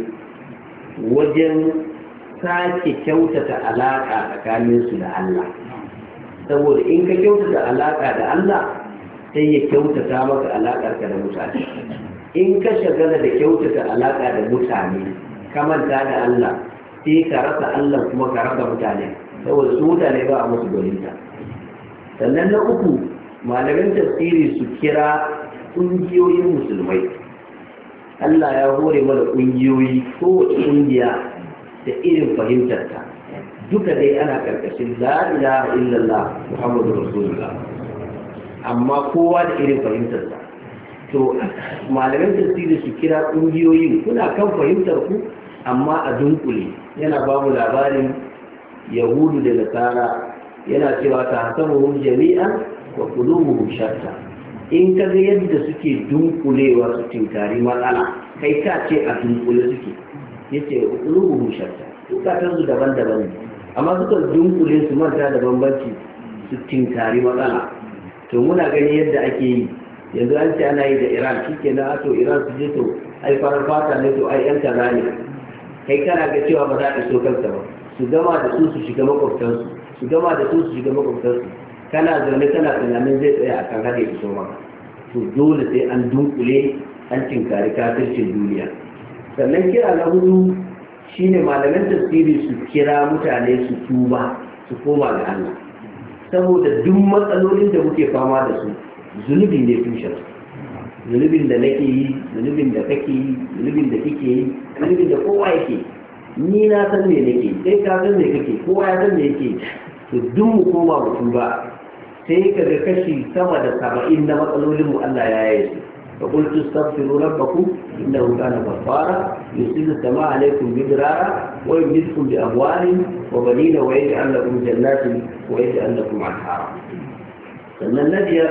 wajen sake kyautata alaƙa tsakaninsu da Allah, saboda in ka kyautata alaƙa da Allah sai ya kyautata maka alaƙarka da mutane. In ka shagala da kyautata alaƙa da mutane ka manta da Allah sai ka rasa Allah kuma ka rasa mutane, saboda su mutane ba a musu gwaninta. Sannan na uku, malaman tafsiri su kira ƙungiyoyin musulmai. Allah ya hore mana ƙungiyoyi, kowace ƙungiya da irin fahimtarta, duka dai ana karkashin la ilaha illallah Muhammadu Rasulullah, amma kowa da irin fahimtarsa. To malaman tafsiri su kira ƙungiyoyin, kuna kan fahimtar ku amma a dunkule. Yana ba mu labarin Yahudu da Nasara, yana cewa ta hasabuhum jami'an wa qulubuhum shatta. In ka ga yadda suke dunkulewa su tinkari matsala, kai ka ce a dunkule suke. Yace qulubuhum shatta, zukatan su daban-daban ne, amma suka dunkule su manta da bambanci su tinkari matsala. To muna gani yadda ake yi yanzu, an ce ana yi da Iran, shikenan to Iran su je to ai farar fata ne, to ai yan kaza ne, kai kana ga cewa ba za ka so kanka ba, su gama da su su shiga makwabtansu, su gama da su su shiga makwabtansu, kana zaune kana tunanin zai tsaya akan hade su so maka. To dole sai an dunkule, an tinkari kafircin duniya. Sannan kira na hudu shine malaman tafsiri su kira mutane su tuba, su koma ga Allah, saboda duk matsalolin da muke fama da su zunubi ne tushen. Zunubin da nake yi, zunubin da kake yi, zunubin da kike yi, zunubin da kowa yake. Ni na san me nake, kai ka san me kake, kowa ya san me yake. To duk mu koma mu tuba, sai ka ga kashi sama da saba'in na matsalolin mu Allah ya yaye su. فقلت استغفروا ربكم إنه كان غفارا يرسل السماء عليكم مدرارا ويمددكم بأموال وبنين ويجعل لكم جنات ويجعل لكم أنهارا. sannan na biyar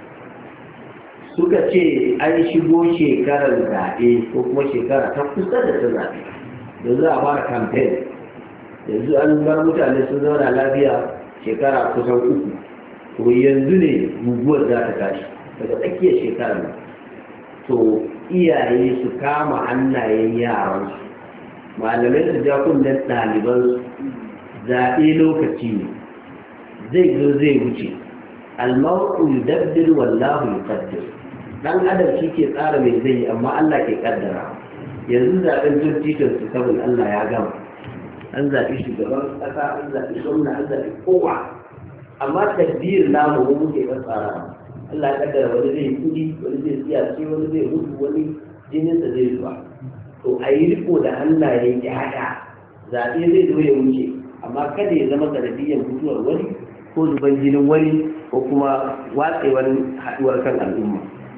suka ce an shigo shekarar zaɓe ko kuma shekara ta kusa da ta zaɓe yanzu a fara kamfen yanzu an bar mutane sun zauna lafiya shekara kusan uku to yanzu ne guguwar za ta tashi daga tsakiyar shekarar nan to iyaye su kama hannayen yaransu malamai su ja kunnen ɗalibansu zaɓe lokaci ne zai zo zai wuce almawku yudabbir wallahu yuqaddir dan adam shi ke tsara mai zai yi amma Allah ke kaddara yanzu zaɓen tun saboda Allah ya gama an zaɓi shugaban ƙasa an zaɓi gwamna an zaɓi kowa amma tadbir namu mu muke tsara Allah ya kaddara wani zai kudi wani zai tsiyace wani zai mutu wani jininsa zai zuwa to a yi riko da hannayen ƴaƴa zaɓe zai zo ya wuce amma kada ya zama sanadiyyar mutuwar wani ko zuban jinin wani ko kuma watsewar haɗuwar kan al'umma.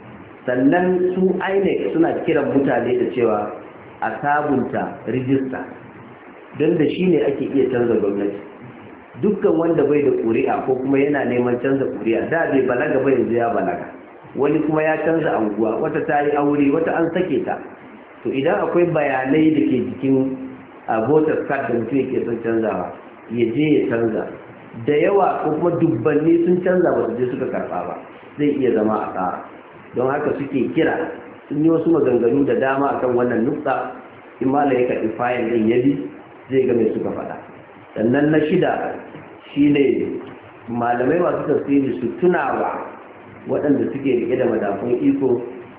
Sannan su I N E C suna kiran mutane da cewa a sabunta rijista don da shi ne ake iya canza gwamnati. Dukkan wanda bai da ƙuri'a ko kuma yana neman canza ƙuri'a da bai balaga bai yanzu ya balaga, wani kuma ya canza anguwa, wata ta yi aure, wata an sake ta. To idan akwai bayanai da ke jikin a voter card da mutum yake son canzawa ya je ya canza. Da yawa ko kuma dubbanni sun canza ba su je suka karɓa ba, zai iya zama a tsara. Don haka suke kira sun yi wasu maganganu da dama akan wannan nukta, in malam ya karɓi fayil ɗin ya bi zai ga mai suka faɗa. Sannan na shida shine malamai masu tafsiri su tunawa waɗanda suke rike da madafun iko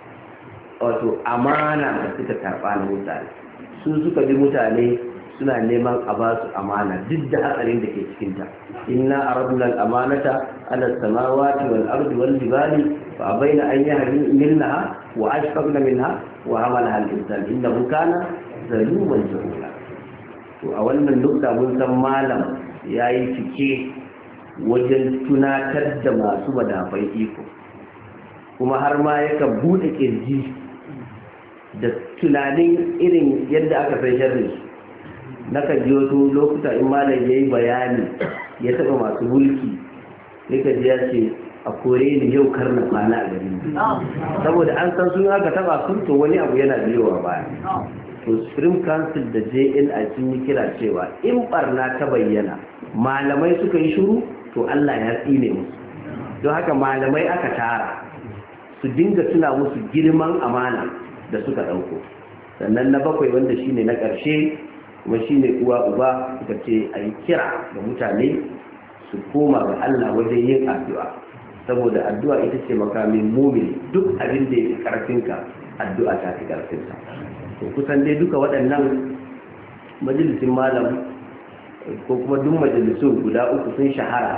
wato amana da suka karɓa na mutane. Su suka bi mutane suna neman a ba su amana duk da hatsarin da ke cikinta. Inna aradna al-amanata ala samawati wal ardi wal jibali fa abaina an yahmilnaha wa ashfaqna minha wa hamalaha al-insan innahu kana zaluman jahula. To a wannan nukta mun san malam yayi fice wajen tunatar da masu madafai iko, kuma har ma yakan bude kirji da tunanin irin yadda aka san sharri. Nakan ji wasu lokuta in malam ya yi bayani ya taɓa masu mulki sai ka ji ya ce a kore ni yau kar na kwana a gari, saboda an san sun aka taɓa sun to wani abu yana biyowa baya. To Supreme Council da J N I sun yi kira cewa in barna ta bayyana malamai suka yi shiru to Allah ya tsine musu. Don haka malamai aka tara su dinga tuna musu girman amana da suka ɗauko. Sannan na bakwai wanda shine na ƙarshe kuma shi ne uwa uba suka ce a yi kira ga mutane su koma ga Allah wajen yin addu'a, saboda addu'a ita ce makamin mumin, duk abin da ya fi ƙarfinka addu'a ta fi ƙarfinsa. To kusan dai duka waɗannan majalisun malam ko kuma duk majalisun guda uku sun shahara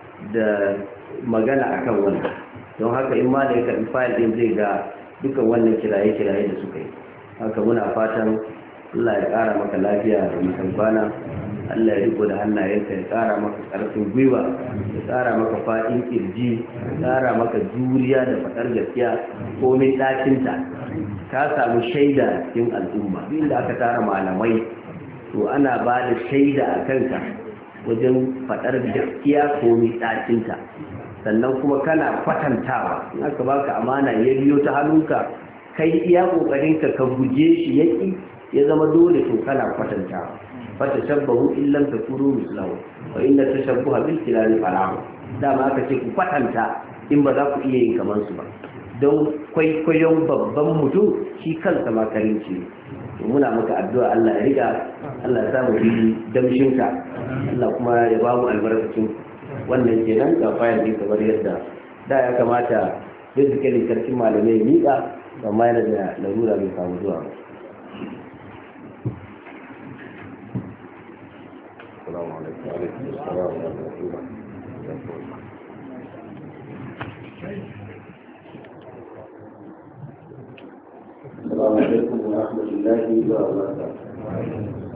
da magana akan wannan. Don haka in malam ya karɓi fayil ɗin zai ga dukan wannan kiraye-kiraye da suka yi. Haka muna fatan Allah ya ƙara maka lafiya da musamman, Allah ya riko da hannayenka ya ƙara maka ƙarfin gwiwa, ya ƙara maka faɗin ƙirji, ya ƙara maka juriya da faɗar gaskiya komai ɗacinta. Ka samu shaida cikin al'umma, duk da aka tara malamai to ana ba da shaida a kanka wajen faɗar gaskiya komai ɗacinta. Sannan kuma kana kwatantawa, in aka baka amana ya biyo ta hannunka kai iya ƙoƙarinka ka guje shi yaƙi ya zama dole to kana kwatanta fa tashabbahu illam takunu mislahu wa inna tashabbuha bil kilali falahu. Dama aka ce ku kwatanta in ba za ku iya yin kamar su ba, don kwaikwayon babban mutum shi kansa ma karinci ne. Muna maka addu'a Allah ya riga, Allah ya samu bi damshinka, Allah kuma ya ba mu albarkacin wannan kenan. Ga fayar din kamar yadda da ya kamata rizqin karkin malamai miƙa, amma yana da larura mai samu zuwa. السلام عليكم. وعليكم السلام ورحمة الله. السلام عليكم ورحمة الله وبركاته.